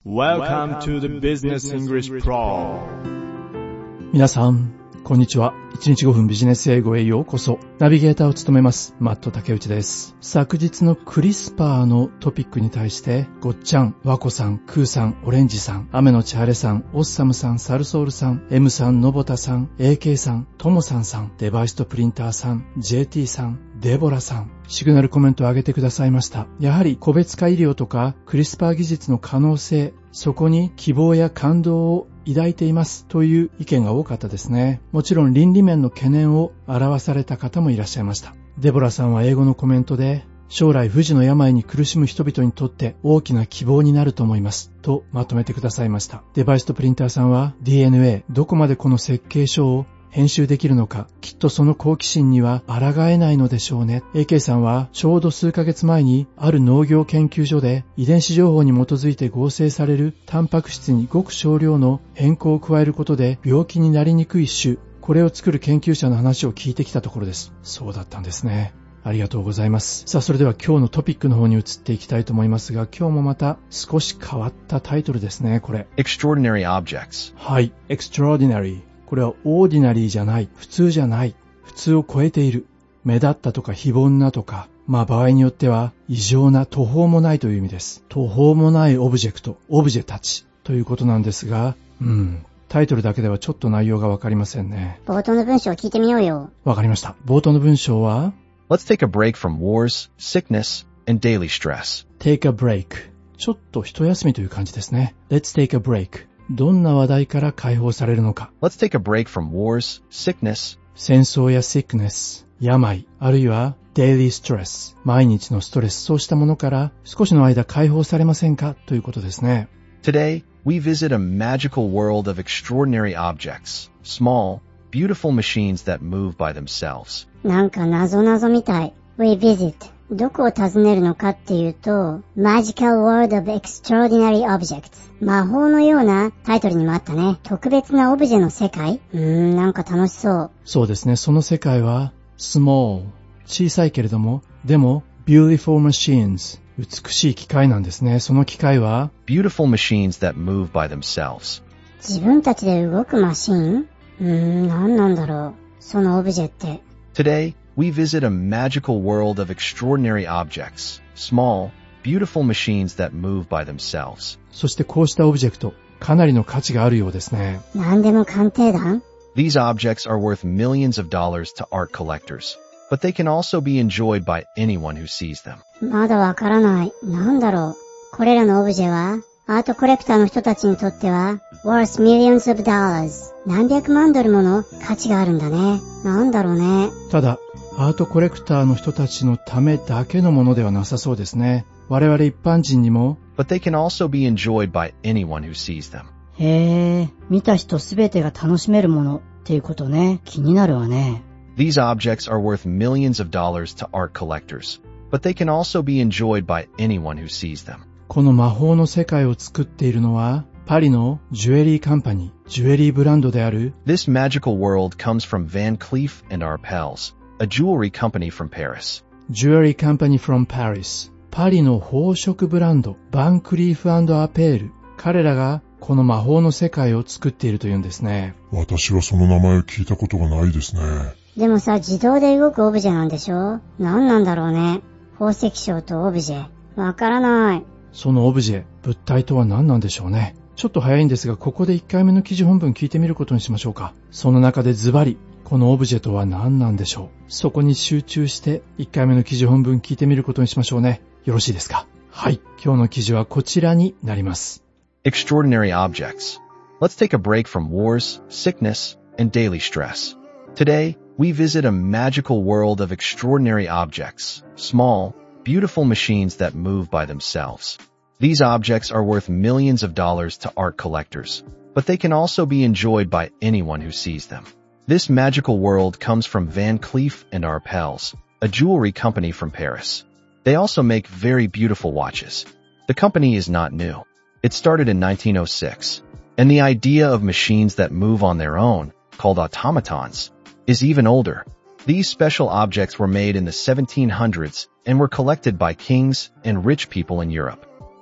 Welcome to the Business English Pro。 皆さん、こんにちは。1日5分ビジネス英語へようこそ。ナビゲーターを務めます、マット竹内です。昨日のクリスパーのトピックに対して、ごっちゃん、ワコさん、クーさん、オレンジさん、雨のちはれさん、オッサムさん、サルソールさん、M さん、ノボタさん、AK さん、トモさんさん、デバイスとプリンターさん、JT さん、デボラさん、シグナルコメントを上げてくださいました。やはり個別化医療とかクリスパー技術の可能性、そこに希望や感動を抱いていますという意見が多かったですね。もちろん倫理面の懸念を表された方もいらっしゃいました。デボラさんは英語のコメントで、将来不治の病に苦しむ人々にとって大きな希望になると思いますとまとめてくださいました。デバイスとプリンターさんは DNA どこまでこの設計書を編集できるのか、きっとその好奇心には抗えないのでしょうね。AK さんはちょうど数ヶ月前にある農業研究所で遺伝子情報に基づいて合成されるタンパク質にごく少量の変更を加えることで病気になりにくい種、これを作る研究者の話を聞いてきたところです。そうだったんですね。ありがとうございます。さあ、それでは今日のトピックの方に移っていきたいと思いますが、今日もまた少し変わったタイトルですね、これ。 Extraordinary Objects。 はい、Extraordinary。これはオーディナリーじゃない、普通じゃない、普通を超えている、目立ったとか非凡なとか、場合によっては異常な、途方もないという意味です。途方もないオブジェクト、オブジェたちということなんですが、タイトルだけではちょっと内容がわかりませんね。 冒頭の文章を聞いてみようよ。 わかりました。冒頭の文章は Let's take a break from wars, sickness, and daily stress. Take a break。ちょっと一休みという感じですね。Let's take a break。どんな話題から解放されるのか。 Let's take a break from wars, sickness, 戦争や sickness、病、あるいは daily stress、毎日のストレス、そうしたものから少しの間解放されませんかということですね。 Today, we visit a magical world of extraordinary objects, small, beautiful machines that move by themselves. なんか謎みたい。We visit。どこを訪ねるのかっていうと、Magical World of Extraordinary Objects。魔法のようなタイトルにもあったね。特別なオブジェの世界？なんか楽しそう。 そうですね。その世界は small、小さいけれども、でも beautiful machines、美しい機械なんですね。その機械は Beautiful machines that move by themselves. 自分たちで動くマシン？何なんだろう。そのオブジェって。 Today, we visit a magical world of extraordinary objects, small, beautiful machines that move by themselves. そしてこうしたオブジェクト、かなりの価値があるようですね。 何でも鑑定団？ These objects are worth millions of dollars to art collectors, but they can also be enjoyed by anyone who sees them. まだわからない。なんだろう。これらのオブジェは、アートコレクターの人たちにとっては、worth millions of dollars。何百万ドルもの価値があるんだね。なんだろうね。 ただ、アートコレクターの人たちのためだけのものではなさそうですね。我々一般人にも、 But they can also be enjoyed by anyone who sees them. へえ、見た人すべてが楽しめるものっていうことね。気になるわね。 These objects are worth millions of dollars to art collectors, but they can also be enjoyed by anyone who sees them. この魔法の世界を作っているのは、パリのジュエリーカンパニー、ジュエリーブランドである This magical world comes from Van Cleef & Arpels, a jewelry company from Paris. Jewelry Company from Paris。パリの宝飾ブランド、バンクリーフ&アペール。彼らがこの魔法の世界を作っているというんですね。 私はその名前を聞いたことがないですね。 でもさ、自動で動くオブジェなんでしょ？何なんだろうね。宝石商とオブジェ。わからない。 そのオブジェ、物体とは何なんでしょうね。ちょっと早いんですが、ここで1回目の記事本文聞いてみることにしましょうか。その中でズバリ、このオブジェとは何なんでしょう。そこに集中して1回目の記事本文聞いてみることにしましょうね。よろしいですか？はい。今日の記事はこちらになります。 Extraordinary objects. Let's take a break from wars, sickness, and daily stress. Today, we visit a magical world of extraordinary objects, small, beautiful machines that move by themselves. These objects are worth millions of dollars to art collectors, but they can also be enjoyed by anyone who sees them. This magical world comes from Van Cleef & Arpels, a jewelry company from Paris. They also make very beautiful watches. The company is not new. It started in 1906, and the idea of machines that move on their own, called automatons, is even older. These special objects were made in the 1700s and were collected by kings and rich people in Europe.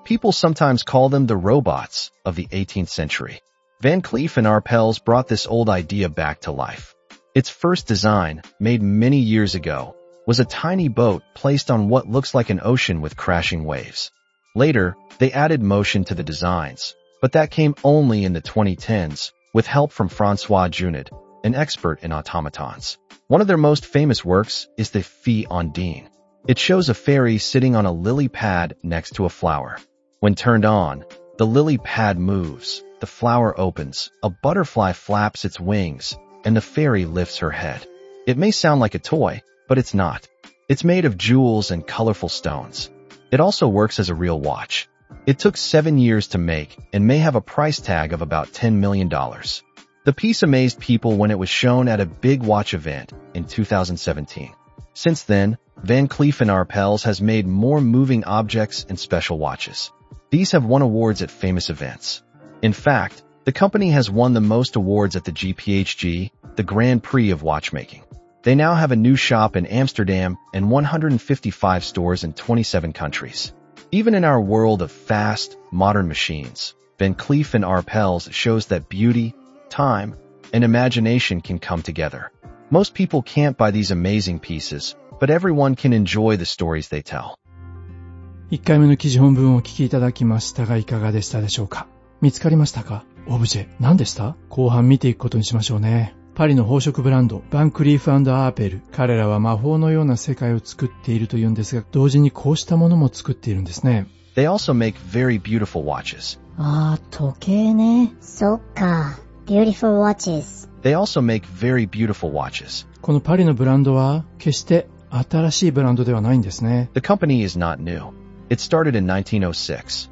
People sometimes call them the robots of the 18th century. Van Cleef and Arpels brought this old idea back to life. Its first design, made many years ago, was a tiny boat placed on what looks like an ocean with crashing waves. Later, they added motion to the designs, but that came only in the 2010s, with help from François Junod, an expert in automatons. One of their most famous works is the Fée Ondine. It shows a fairy sitting on a lily pad next to a flower. When turned on, the lily pad moves, the flower opens, a butterfly flaps its wings, and the fairy lifts her head. It may sound like a toy, but it's not. It's made of jewels and colorful stones. It also works as a real watch. It took 7 years to make and may have a price tag of about $10 million. The piece amazed people when it was shown at a big watch event in 2017. Since then, Van Cleef & Arpels has made more moving objects and special watches. These have won awards at famous events. In fact, the company has won the most awards at the GPHG, the Grand Prix of watchmaking. They now have a new shop in Amsterdam and 155 stores in 27 countries. Even in our world of fast, modern machines, Van Cleef & Arpels shows that beauty, time, and imagination can come together. Most people can't buy these amazing pieces, but everyone can enjoy the stories they tell. 1回目の記事本文をお聞きいただきましたがいかがでしたでしょうか。見つかりましたか？オブジェ何でした？後半見ていくことにしましょうね。パリの宝飾ブランドバンクリーフ&アーペル、彼らは魔法のような世界を作っているというんですが、同時にこうしたものも作っているんですね。 They also make very beautiful watches. 時計ね。 そっか。Beautiful watches. They also make very beautiful watches. このパリのブランドは決して新しいブランドではないんですね。 The company is not new. It started in 1906.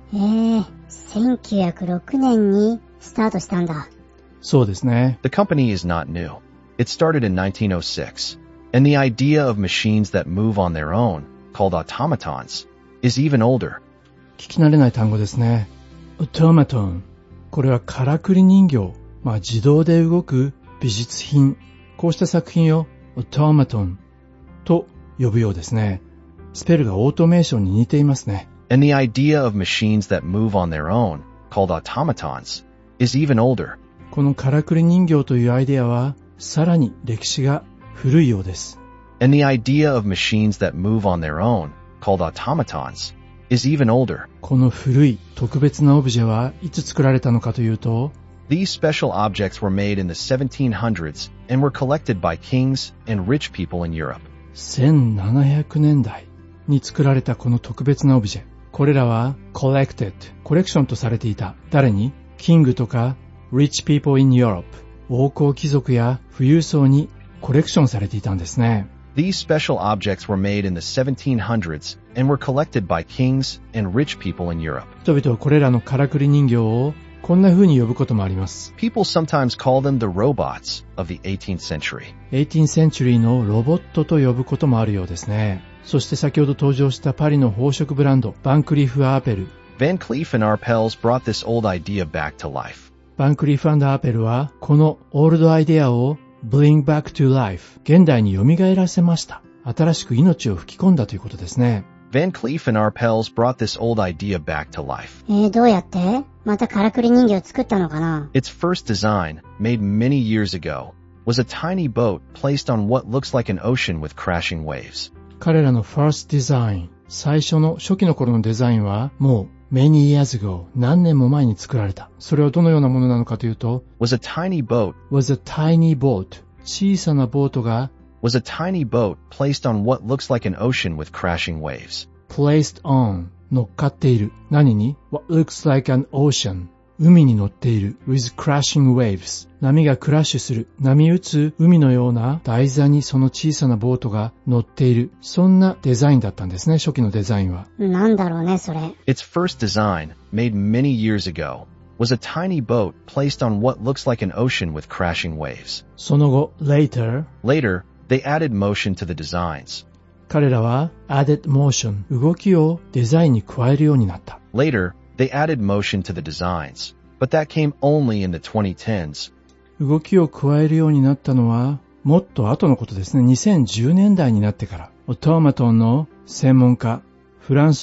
1906年にスタートしたんだ。 そうですね。 The company is not new. It started in 1906. And the idea of machines that move on their own, called automatons, is even older. 聞き慣れない単語ですね。automaton。これはからくり人形。自動で動く美術品。こうした作品をautomatonと呼ぶようですね。スペルがオートメーションに似ていますね。 And the idea of machines that move on their own, called automatons, is even older. このからくり人形というアイデアはさらに歴史が古いようです。 And the idea of machines that move on their own, called automatons, is even older. この古い特別なオブジェはいつ作られたのかというと、 These special objects were made in the 1700s and were collected by kings and rich people in Europe. 1700年代に作られたこの特別なオブジェ。これらは collected、コレクションとされていた。誰に？キングとか rich people in Europe、王侯貴族や富裕層にコレクションされていたんですね。 These special objects were made in the 1700s and were collected by kings and rich people in Europe. 人々はこれらのからくり人形をこんな風に呼ぶこともあります。 People sometimes call them the robots of the 18th century. 18th century のロボットと呼ぶこともあるようですね。そして先ほど登場したパリの宝飾ブランドバンクリーフ・アーペル。 Van Cleef & Arpels brought this old idea back to life. バンクリーフ&アーペルはこのオールドアイデアを bring back to life、現代に蘇らせました。新しく命を吹き込んだということですね。 Van Cleef & Arpels brought this old idea back to life. どうやって？またからくり人形を作ったのかな？ Its first design, made many years ago, was a tiny boat placed on what looks like an ocean with crashing waves. 彼らの first design、最初の初期の頃のデザインはもう many years ago、何年も前に作られた。それはどのようなものなのかというと was a tiny boat, was a tiny boat、小さなボートが was a tiny boat placed on what looks like an ocean with crashing waves. placed on、乗っかっている。何に？ What looks like an ocean、海に乗っている。with crashing waves、波がクラッシュする。波打つ海のような台座にその小さなボートが乗っている。そんなデザインだったんですね、初期のデザインは。 なんだろうね、それ。 Its first design, made many years ago, was a tiny boat placed on what looks like an ocean with crashing waves. その後、later、 Later, they added motion to the designs. 彼らは added motion、動きをデザインに加えるようになった。 Later, they added motion to the designs, but that came only in the 2010s. 動きを加えるようになったのはもっと後のことですね。2010年代になってから。オートマトンの専門家フランソワ・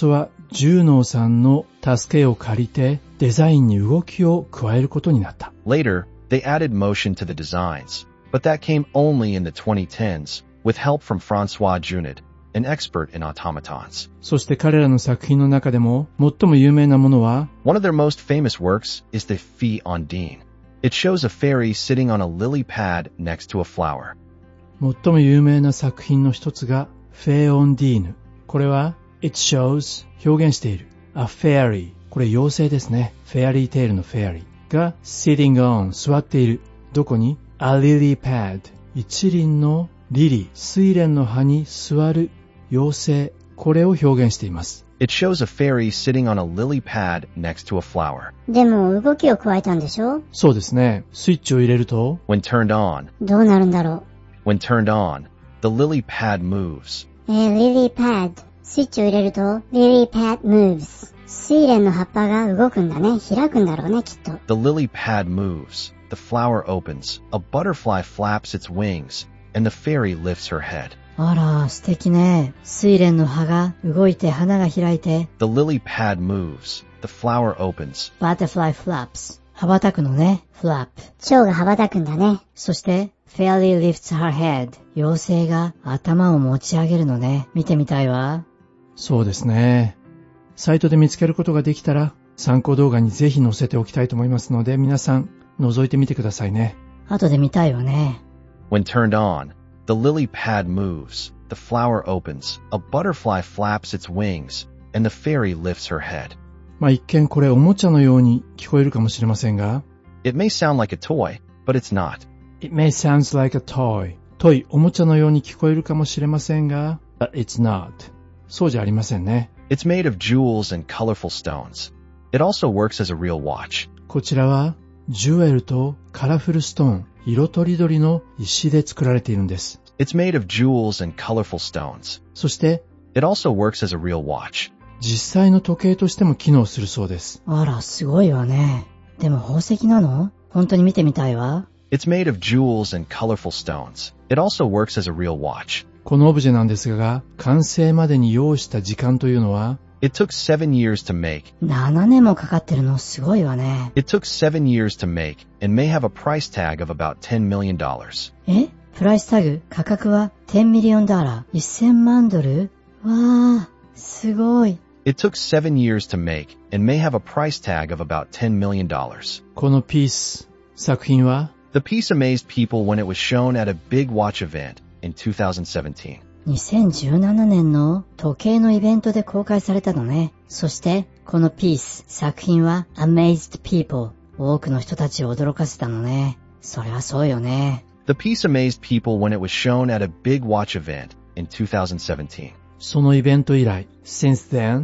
ジューノーさんの助けを借りてデザインに動きを加えることになった。 Later, they added motion to the designs, but that came only in the 2010s, with help from François Junod, an expert in automatons. そして彼らの作品の中でも最も有名なものは、 One of their most famous works is the Fée Ondine. It shows a fairy sitting on a lily pad next to a flower. 最も有名な作品の一つがフェーオンディーヌ。これは It shows 表現している A fairy これ妖精ですね。フェアリーテールのフェアリーが sitting on 座っている。どこに A lily pad 一輪のリリー睡蓮の葉に座る妖精これを表現しています。 It shows a fairy sitting on a lily pad next to a flower. でも動きを加えたんでしょ？ そうですね。スイッチを入れると When turned on, どうなるんだろう？ when turned on, the lily pad moves. lily pad スイッチを入れると lily pad moves 睡蓮の葉っぱが動くんだね。開くんだろうねきっと。 The lily pad moves. The flower opens. A butterfly flaps its wings, and the fairy lifts her head. あら、素敵ね。睡蓮の葉が動いて花が開いて、 The lily pad moves. The flower opens. butterfly flaps。羽ばたくのね。flap。 蝶が羽ばたくんだね。 そして、fairy lifts her head。妖精が頭を持ち上げるのね。見てみたいわ。 そうですね。サイトで見つけることができたら参考動画にぜひ載せておきたいと思いますので皆さん覗いてみてくださいね。 後で見たいわね。 When turned on, the lily pad moves. The flower opens. A butterfly flaps its wings, and the fairy lifts her head. 一見これおもちゃのように聞こえるかもしれませんが It may sound like a toy, but it's not. It may sound like a toy. トイ、おもちゃのように聞こえるかもしれませんが But it's not. そうじゃありませんね。 It's made of jewels and colorful stones. It also works as a real watch. こちらはジュエルとカラフルストーン、色とりどりの石で作られているんです。 It's made of jewels and colorful stones. そして、 It also works as a real watch. 実際の時計としても機能するそうです。 あら、すごいわね。でも宝石なの？本当に見てみたいわ。 It's made of jewels and colorful stones. It also works as a real watch. このオブジェなんですが、完成までに要した時間というのは、 It took 7 years to make. 7年もかかってるのすごいわね。 It took 7 years to make and may have a price tag of about $10 million. プライスタグ、価格は10ミリオンダラー、1000万ドル？わー、すごい。 It took 7 years to make and may have a price tag of about $10 million. このピース、作品は、 The piece amazed people when it was shown at a big watch event in 2017. 2017年の時計のイベントで公開されたのね。そして、このピース、作品は amazed people。多くの人たちを驚かせたのね。それはそうよね。 The piece amazed people when it was shown at a big watch event in 2017. そのイベント以来、Since then,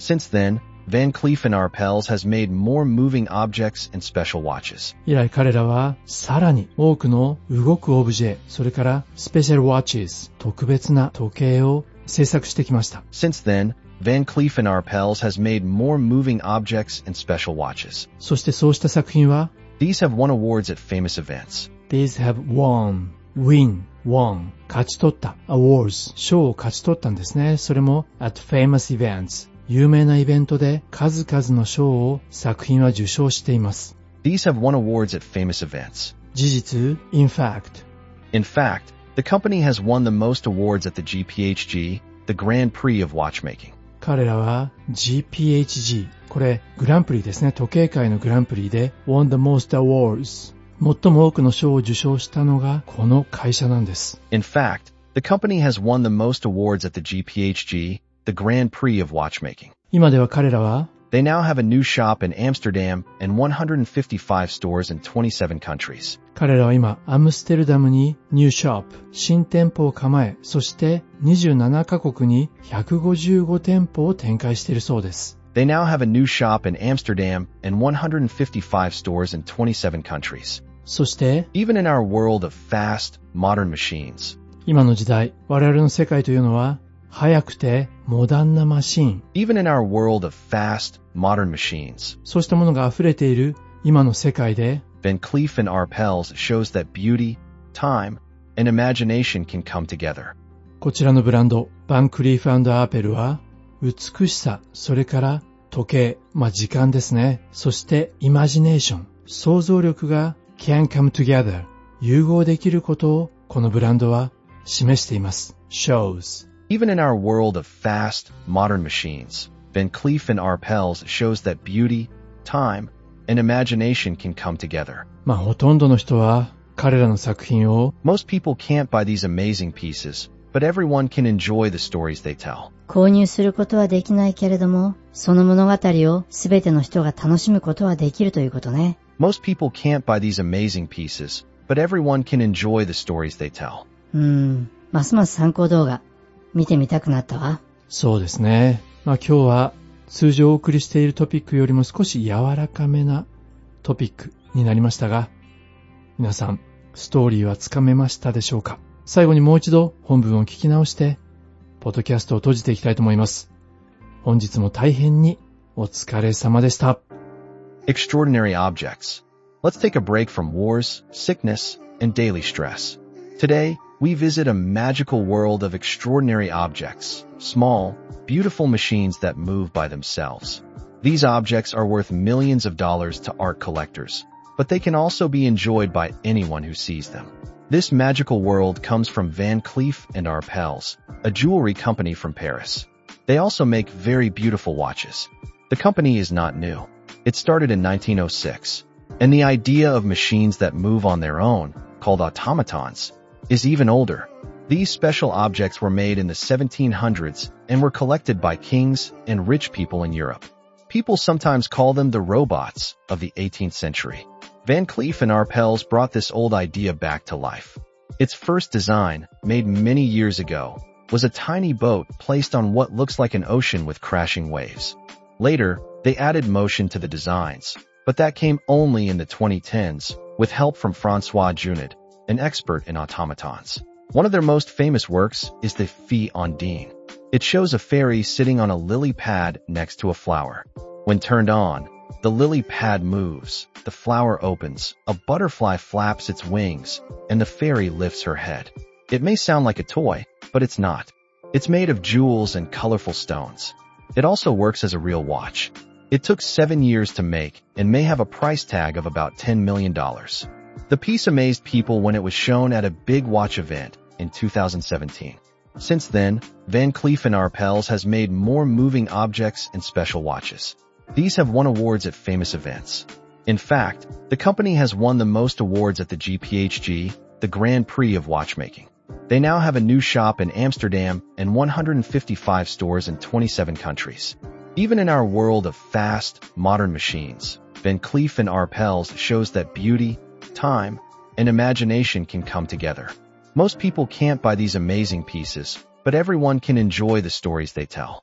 Van Cleef & Arpels has made more moving objects and special watches. 以来彼らはさらに多くの動くオブジェ、それからスペシャルワッチズ、特別な時計を制作してきました。 Since then, Van Cleef & Arpels has made more moving objects and special watches. そしてそうした作品は These have won awards at famous events. These have won,勝ち取った awards 賞を勝ち取ったんですね。それも at famous events 有名なイベントで数々の賞を作品は受賞しています。 These have won awards at famous events. 事実 in fact, the company has won the most awards at the GPHG, the Grand Prix of watchmaking. 彼らは GPHG これグランプリですね。時計界のグランプリで won the most awards 最も多くの賞を受賞したのがこの会社なんです。 In fact, the company has won the most awards at the GPHG, the Grand Prix of watchmaking. 今では彼らは They now have a new shop in Amsterdam and 155 stores in 27 countries. 彼らは今アムステルダムにニューショップ新店舗を構え、そして27カ国に155店舗を展開しているそうです。 They now have a new shop in Amsterdam and 155 stores in 27 countries. そして Even in our world of fast, modern machines. 今の時代、我々の世界というのは速くてモダンなマシン、 Even in our world of fast, modern machines. そうしたものが溢れている今の世界で Van Cleef & Arpels shows that beauty, time, and imagination can come together. こちらのブランドバンクリーフ&アーペルは美しさ、それから時計、時間ですね。そしてイマジネーション、想像力が can come together、融合できることをこのブランドは示しています。shows. Even in our world of fast, modern machines, Van Cleef & Arpels shows that beauty, time, and imagination can come together. ほとんどの人は彼らの作品を Most people can't buy these amazing pieces, but everyone can enjoy the stories they tell. 購入することはできないけれども、その物語をすべての人が楽しむことはできるということね。 Most people can't buy these amazing pieces, but everyone can enjoy the stories they tell. ますます参考動画、見てみたくなったわ。 そうですね。今日は通常お送りしているトピックよりも少し柔らかめなトピックになりましたが、皆さんストーリーはつかめましたでしょうか？最後にもう一度本文を聞き直してポッドキャストを閉じていきたいと思います。本日も大変にお疲れ様でした。 Extraordinary objects. Let's take a break from wars, sickness, and daily stress. Today, we visit a magical world of extraordinary objects, small, beautiful machines that move by themselves. These objects are worth millions of dollars to art collectors, but they can also be enjoyed by anyone who sees them. This magical world comes from Van Cleef & Arpels, a jewelry company from Paris. They also make very beautiful watches. The company is not new. It started in 1906, and the idea of machines that move on their own, called automatons, is even older. These special objects were made in the 1700s and were collected by kings and rich people in Europe. People sometimes call them the robots of the 18th century. Van Cleef & Arpels brought this old idea back to life. Its first design, made many years ago, was a tiny boat placed on what looks like an ocean with crashing waves. Later, they added motion to the designs, but that came only in the 2010s, with help from François Junod, an expert in automatons. One of their most famous works is the Fée Ondine. It shows a fairy sitting on a lily pad next to a flower. When turned on, the lily pad moves, the flower opens, a butterfly flaps its wings, and the fairy lifts her head. It may sound like a toy, but it's not. It's made of jewels and colorful stones. It also works as a real watch. It took 7 years to make and may have a price tag of about $10 million. The piece amazed people when it was shown at a big watch event in 2017. Since then, Van Cleef & Arpels has made more moving objects and special watches. These have won awards at famous events. In fact, the company has won the most awards at the GPHG, the Grand Prix of watchmaking. They now have a new shop in Amsterdam and 155 stores in 27 countries. Even in our world of fast, modern machines, Van Cleef & Arpels shows that beauty, time, and imagination can come together. Most people can't buy these amazing pieces, but everyone can enjoy the stories they tell.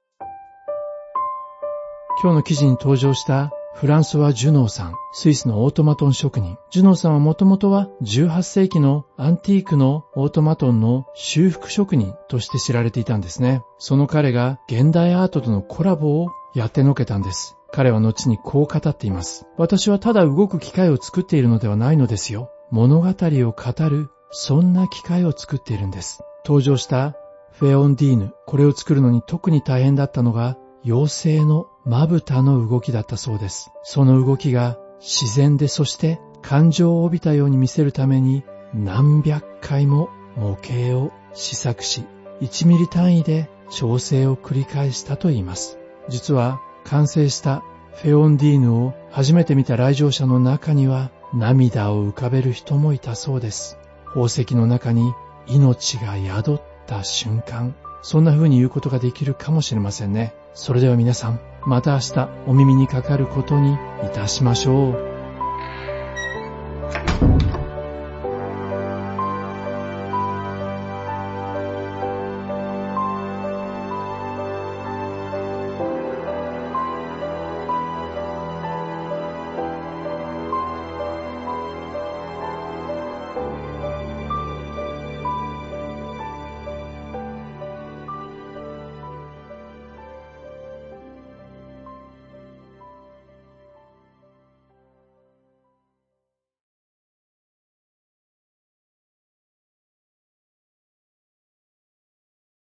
今日の記事に登場したフランソワ・ジュノーさん、スイスのオートマトン職人。ジュノーさんはもともとは18世紀のアンティークのオートマトンの修復職人として知られていたんですね。その彼が現代アートとのコラボをやってのけたんです。彼は後にこう語っています。私はただ動く機械を作っているのではないのですよ。物語を語る、そんな機械を作っているんです。登場したフェオンディーヌ、これを作るのに特に大変だったのが妖精のまぶたの動きだったそうです。その動きが自然で、そして感情を帯びたように見せるために何百回も模型を試作し、1ミリ単位で調整を繰り返したといいます。実は完成したフェオンディーヌを初めて見た来場者の中には涙を浮かべる人もいたそうです。宝石の中に命が宿った瞬間、そんな風に言うことができるかもしれませんね。それでは皆さん、また明日お耳にかかることにいたしましょう。